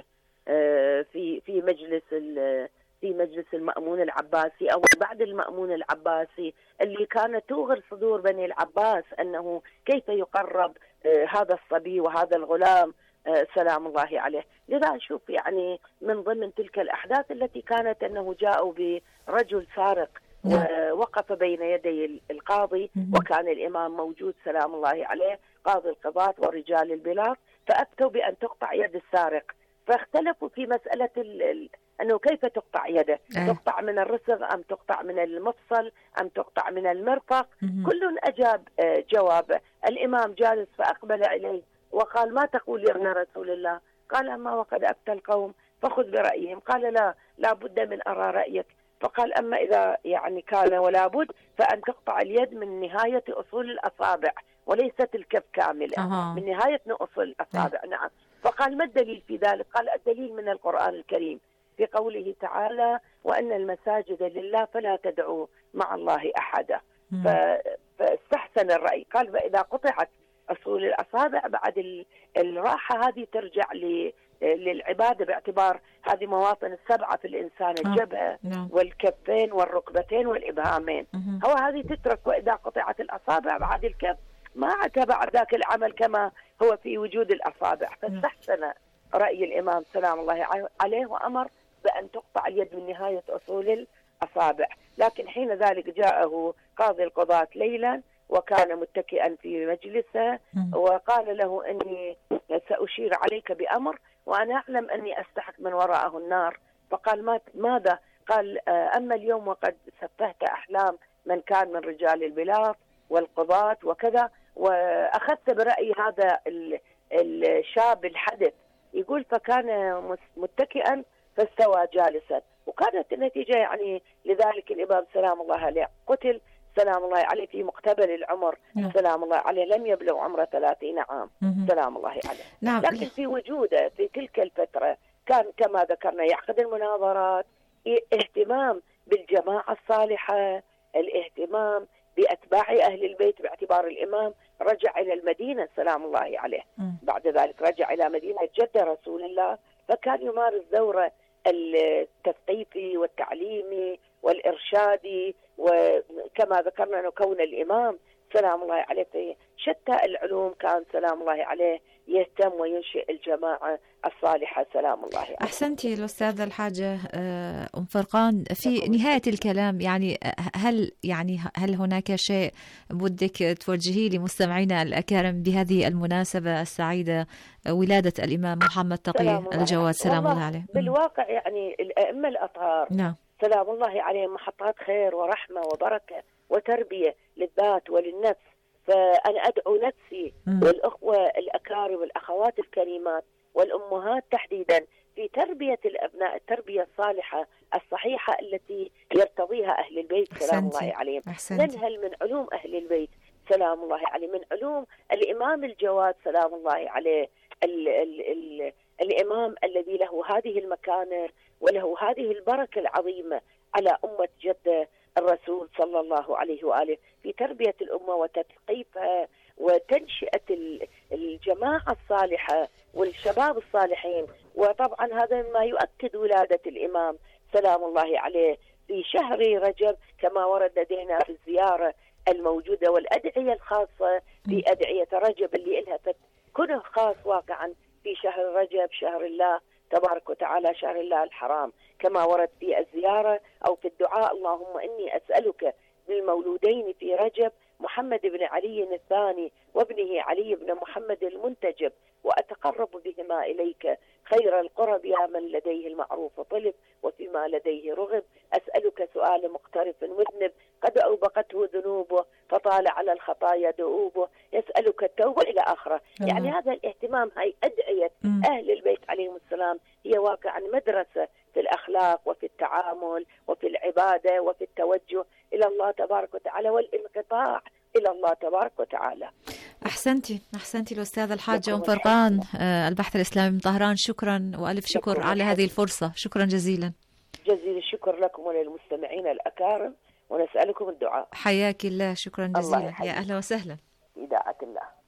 في مجلس المأمون العباسي أو بعد المأمون العباسي، اللي كانت توغر صدور بني العباس أنه كيف يقرب هذا الصبي وهذا الغلام سلام الله عليه. لذا نشوف يعني من ضمن تلك الأحداث التي كانت أنه جاءوا برجل سارق ووقف بين يدي القاضي، وكان الإمام موجود سلام الله عليه قاضي القضاة ورجال البلاط، فأفتوا بأن تقطع يد السارق. فاختلفوا في مسألة أنه كيف تقطع يده، تقطع من الرسغ أم تقطع من المفصل أم تقطع من المرفق؟ كل أجاب جوابه. الإمام جالس فأقبل إليه وقال ما تقول يا ابن رسول الله؟ قال أما وقد أفتى القوم فخذ برأيهم. قال لا بد من أرى رأيك. فقال أما إذا يعني كان ولا بد فأن تقطع اليد من نهاية أصول الأصابع وليست الكف كاملة، من نهاية أصول الأصابع. نعم. فقال ما الدليل في ذلك؟ قال الدليل من القرآن الكريم في قوله تعالى وأن المساجد لله فلا تدعوا مع الله أحدا. فاستحسن الرأي، قال فإذا قطعت أصول الأصابع بعد الراحة هذه ترجع للعبادة، باعتبار هذه مواطن السبعة في الإنسان، الجبهة والكفين والركبتين والإبهامين. هو هذه تترك، وإذا قطعت الأصابع بعد الكف ما عاد بعد ذاك العمل كما هو في وجود الأصابع. فاستحسن رأي الإمام سلام الله عليه وأمر بأن تقطع اليد من نهاية أصول الأصابع. لكن حين ذلك جاءه قاضي القضاة ليلا وكان متكئا في مجلسه وقال له إني سأشير عليك بأمر وأنا أعلم أني أستحق من وراءه النار، فقال ماذا؟ قال أما اليوم وقد سفهت أحلام من كان من رجال البلاد والقضاة وكذا، وأخذت برأي هذا الشاب الحدث. يقول فكان متكئا فاستوى جالسا، وكانت النتيجة يعني لذلك الإمام سلام الله عليه قتل سلام الله عليه في مقتبل العمر سلام الله عليه، لم يبلغ عمره 30 عام سلام الله عليه. لكن في وجوده في تلك الفترة كان كما ذكرنا يعقد المناظرات، اهتمام بالجماعة الصالحة، الاهتمام بأتباع أهل البيت، باعتبار الإمام رجع إلى المدينة سلام الله عليه، بعد ذلك رجع إلى مدينة جدة رسول الله، فكان يمارس دوره التثقيفي والتعليمي والإرشادي، وكما ذكرنا أنه كون الإمام سلام الله عليه في شتى العلوم كان سلام الله عليه يهتم وينشئ الجماعة الصالحة سلام الله عليه. أحسنتي الأستاذة الحاجة أم فرقان، في نهاية الكلام يعني هل هناك شيء بدك توجهيه لمستمعينا الأكارم بهذه المناسبة السعيدة ولادة الإمام محمد تقي الجواد سلام الله عليه؟ بالواقع يعني الأئمة الأطهار سلام الله عليهم محطات خير ورحمة وبركة وتربية للذات وللنفس. فأنا أدعو نفسي والأخوة الأكارم والأخوات الكريمات والأمهات تحديدا في تربية الأبناء التربية الصالحة الصحيحة التي يرتضيها أهل البيت سلام الله عليهم. ننهل من علوم أهل البيت سلام الله عليه، من علوم الإمام الجواد سلام الله عليه، الإمام الذي له هذه المكانة وله هذه البركة العظيمة على أمة جده الرسول صلى الله عليه وآله في تربية الأمة وتثقيفها وتنشئة الجماعة الصالحة والشباب الصالحين. وطبعا هذا ما يؤكد ولادة الإمام سلام الله عليه في شهر رجب كما ورد لدينا في الزيارة الموجودة، والأدعية الخاصة في أدعية رجب اللي إلها كله خاص واقعا في شهر رجب، شهر الله تبارك وتعالى، شهر الله الحرام، كما ورد في الزيارة أو في الدعاء: اللهم إني أسألك بالمولودين في رجب محمد بن علي الثاني وابنه علي بن محمد المنتجب، وأتقرب بهما إليك خير القرب يا من لديه المعروف طلب وفيما لديه رغب، أسألك سؤال مقترف مذنب قد أوبقته ذنوبه فطال على الخطايا دؤوبه، يسألك التوبة إلى آخره. يعني هذا الاهتمام، هاي أدعية أهل البيت عليهم السلام هي واقعا مدرسة في الأخلاق وفي التعامل وفي العبادة وفي التوجه إلى الله تبارك وتعالى والانقطاع إلى الله تبارك وتعالى. أحسنتي الأستاذة الحاجة أم فرقان البحث الإسلامي من طهران، شكرا وألف شكر على هذه الفرصة، شكرا جزيلا. جزيل الشكر لكم وللمستمعين الأكارم، ونسألكم الدعاء. حياك الله، شكرا جزيلا، يا أهلا وسهلا. إذاعة الله.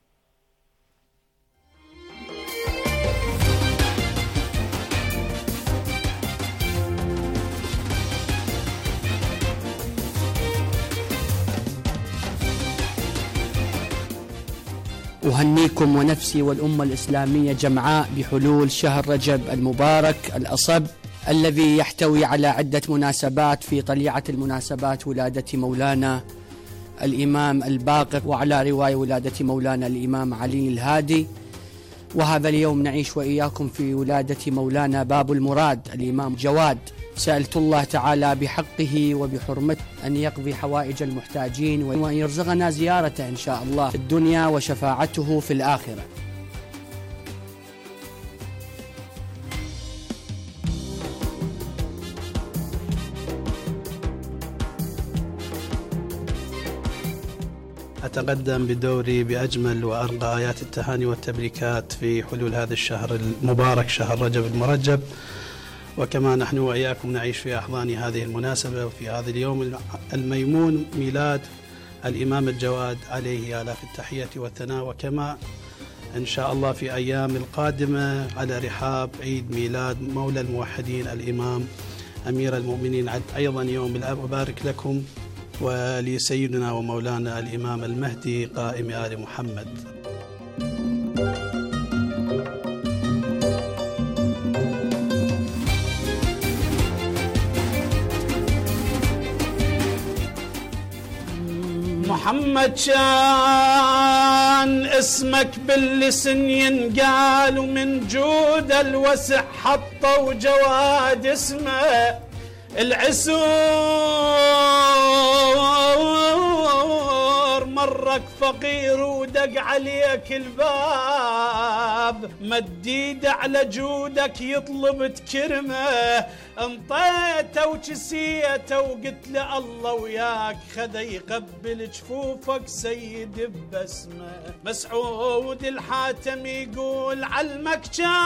أهنيكم ونفسي والأمة الإسلامية جمعاء بحلول شهر رجب المبارك الأصب الذي يحتوي على عدة مناسبات، في طليعة المناسبات ولادة مولانا الإمام الباقر، وعلى رواية ولادة مولانا الإمام علي الهادي. وهذا اليوم نعيش وإياكم في ولادة مولانا باب المراد الإمام جواد. سألت الله تعالى بحقه وبحرمته أن يقضي حوائج المحتاجين وأن يرزقنا زيارته إن شاء الله في الدنيا وشفاعته في الآخرة. أتقدم بدوري بأجمل وأرقى آيات التهاني والتبريكات في حلول هذا الشهر المبارك، شهر رجب المرجب، وكما نحن وإياكم نعيش في أحضان هذه المناسبة وفي هذا اليوم الميمون ميلاد الإمام الجواد عليه آلاف التحية والثناء، وكما إن شاء الله في أيام القادمة على رحاب عيد ميلاد مولى الموحدين الإمام أمير المؤمنين أيضا يوم الأب. أبارك لكم ولسيدنا ومولانا الإمام المهدي قائم آل محمد. محمد كان اسمك باللسن ينقال، ومن جود الوسع حطوا جواد اسمه العسور. مرك فقير ودق عليك الباب، مديد على جودك يطلب تكرمه، انطيته وكسيته وقلت له الله وياك، خذ يقبل جفوفك سيد ببسمه. مسعود الحاتم يقول علمك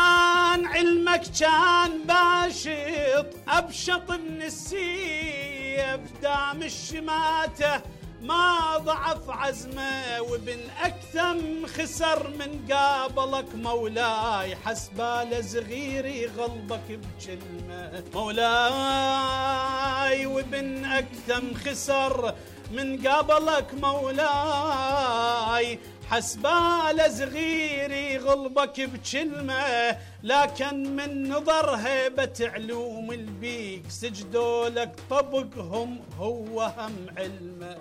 كان باشط، ابشط من السيف، دام الشماته ما ضعف عزمه، وابن أكثم خسر من قابلك مولاي، حسباله صغير يغلبك بكلمة مولاي، وابن أكثم خسر من قابلك مولاي، حسباله صغير يغلبك بكلمة، لكن من نظر هيبة علوم البيك سجدوا لك طبقهم هو هم علمه.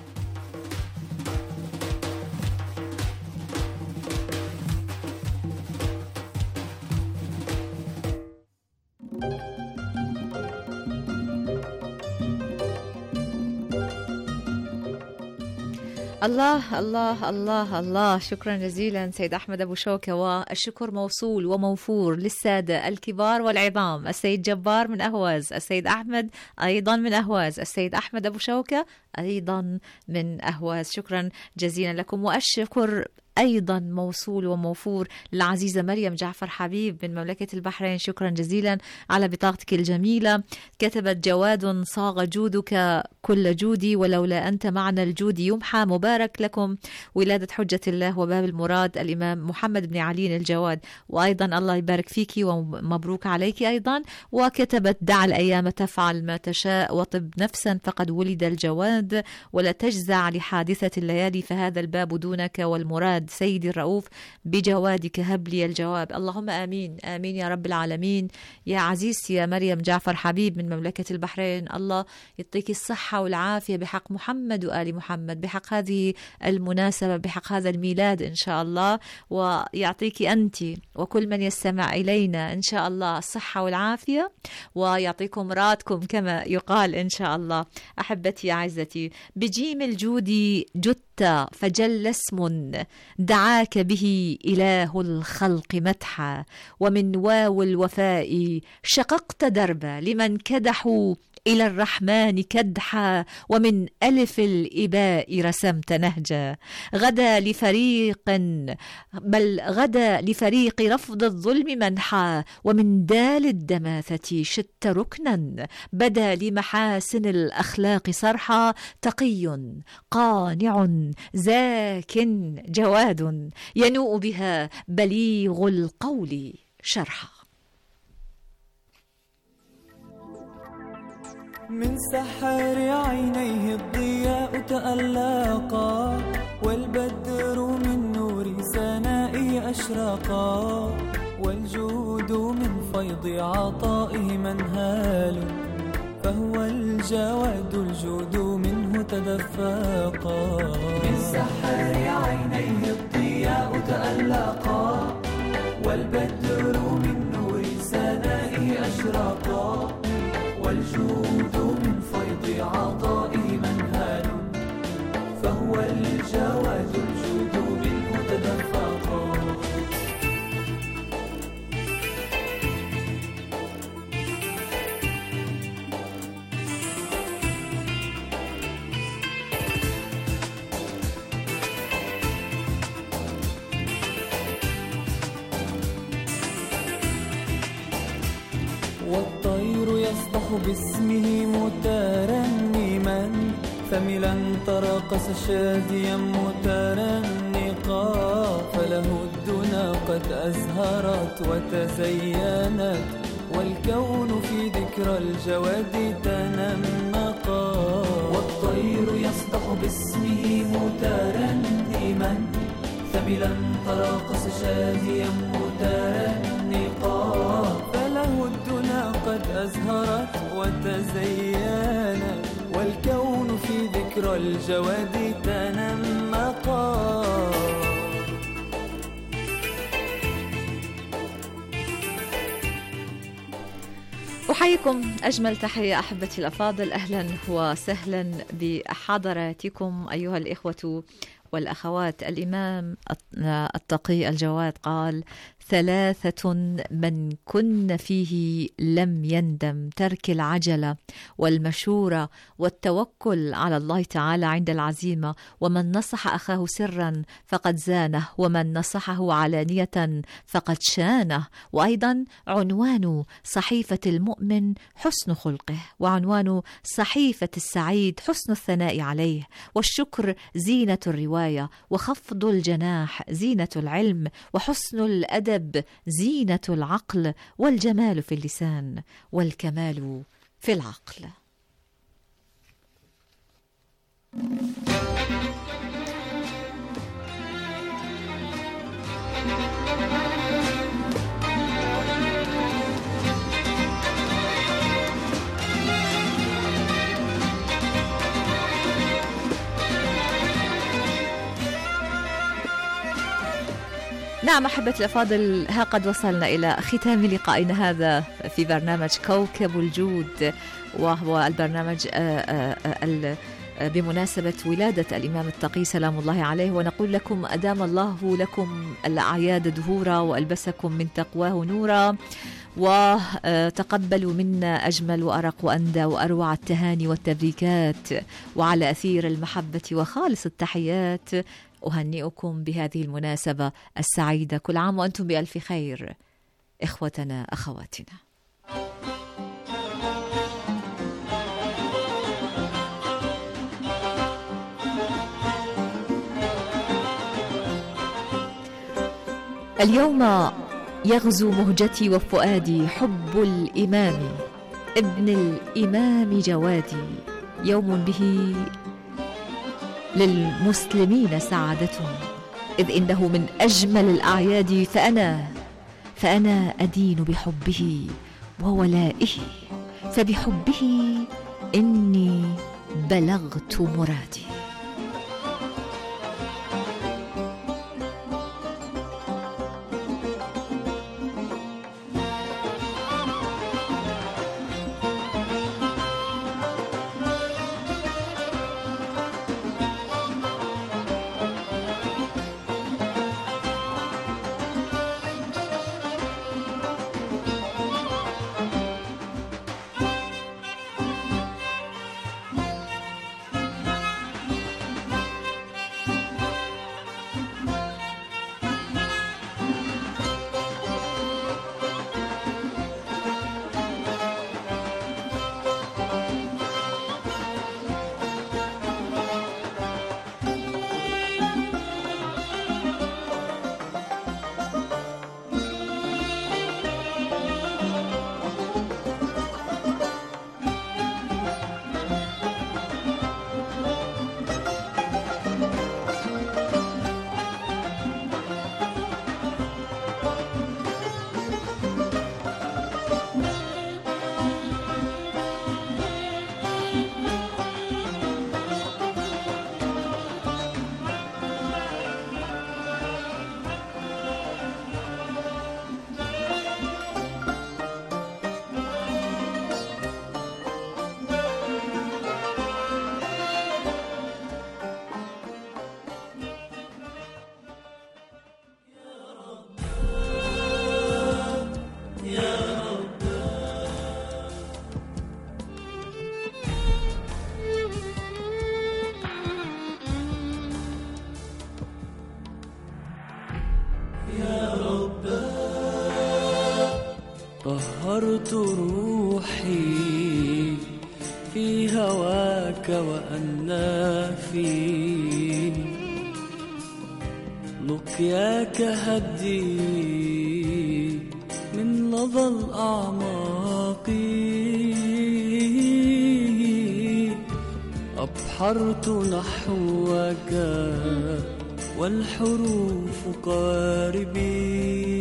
الله الله الله الله. شكرا جزيلا سيد أحمد أبو شوكة، والشكر موصول وموفور للسادة الكبار والعظام، السيد جبار من أهواز، السيد أحمد أيضا من أهواز، السيد أحمد أبو شوكة أيضا من أهواز. شكرا جزيلا لكم، والشكر أيضا موصول وموفور للعزيزة مريم جعفر حبيب من مملكة البحرين. شكرا جزيلا على بطاقتك الجميلة. كتبت جواد صاغ جودك كل جودي، ولولا أنت معنا الجود يمحى. مبارك لكم ولادة حجة الله وباب المراد الإمام محمد بن علي الجواد، وأيضا الله يبارك فيك ومبروك عليك أيضا. وكتبت دع الأيام تفعل ما تشاء وطب نفسا فقد ولد الجواد، ولا تجزع لحادثة الليالي فهذا الباب دونك والمراد. سيدي الرؤوف بجوادك هب لي الجواب. اللهم آمين آمين يا رب العالمين. يا عزيزتي يا مريم جعفر حبيب من مملكة البحرين، الله يعطيك الصحة والعافية بحق محمد وآل محمد، بحق هذه المناسبة، بحق هذا الميلاد إن شاء الله، ويعطيك أنت وكل من يستمع إلينا إن شاء الله الصحة والعافية، ويعطيكم راتكم كما يقال إن شاء الله. أحبتي أعزتي، بجيم الجود جدت فجل اسم دعاك به إله الخلق مدحا، ومن واو الوفاء شققت دربا لمن كدحوا إلى الرحمن كدحا، ومن ألف الإباء رسمت نهجا. غدا لفريق رفض الظلم منحا، ومن دال الدماثة شت ركنا. بدا لمحاسن الأخلاق صرحا، تقي قانع زاك جواد، ينوء بها بليغ القول شرحا. من سحر عينيه الضياء تألقا، والبدر من نور سنائه أشرقا، والجود من فيض عطائه منهال، فهو الجواد الجود منه تدفقا. من سحر عينيه الضياء تألقا، والبدر من نور سنائه أشرقا، والجود من فيض عطائه منهال، فهو الجواد الجود منه تدفقا. والطير يصبح باسمه مترنما، ثملا تراقص شاديا مترنقا، فله الدنا قد أزهرت وتزينت، والكون في ذكرى الجواد تنمقا. والطير يصبح باسمه مترنما، ثملا تراقص شاديا مترنقا، فله الدنا قد أزهرت وتزينت، والكون في ذكرى الجواد تنمقا. أحييكم أجمل تحية أحبتي الأفاضل، أهلا وسهلا بحضراتكم أيها الإخوة والأخوات. الإمام التقي الجواد قال: 3 من كن فيه لم يندم: ترك العجلة والمشورة والتوكل على الله تعالى عند العزيمة، ومن نصح أخاه سرا فقد زانه، ومن نصحه علانية فقد شانه. وأيضا عنوان صحيفة المؤمن حسن خلقه، وعنوان صحيفة السعيد حسن الثناء عليه، والشكر زينة الرواية، وخفض الجناح زينة العلم، وحسن الأدب زينة العقل، والجمال في اللسان والكمال في العقل. نعم أحبتي الأفاضل، ها قد وصلنا إلى ختام لقائنا هذا في برنامج كوكب الجود، وهو البرنامج بمناسبة ولادة الإمام التقي سلام الله عليه، ونقول لكم أدام الله لكم الأعياد دهورا وألبسكم من تقواه نورا، وتقبلوا منا أجمل وأرق وأندى وأروع التهاني والتبريكات، وعلى أثير المحبة وخالص التحيات أهنئكم بهذه المناسبة السعيدة. كل عام وأنتم بألف خير إخوتنا أخواتنا. اليوم يغزو مهجتي وفؤادي حب الإمام ابن الإمام جوادي، يوم به للمسلمين سعادة، إذ إنه من أجمل الأعياد، فأنا أدين بحبه وولائه، فبحبه إني بلغت مرادي. طهرت روحي في هواك وأنافي، لقياك هدي من لظى الأعماق، أبحرت نحوك والحروف قاربي،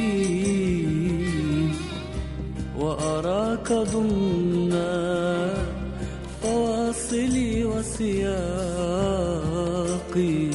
وأراك ضمن فواصلي وسياقي،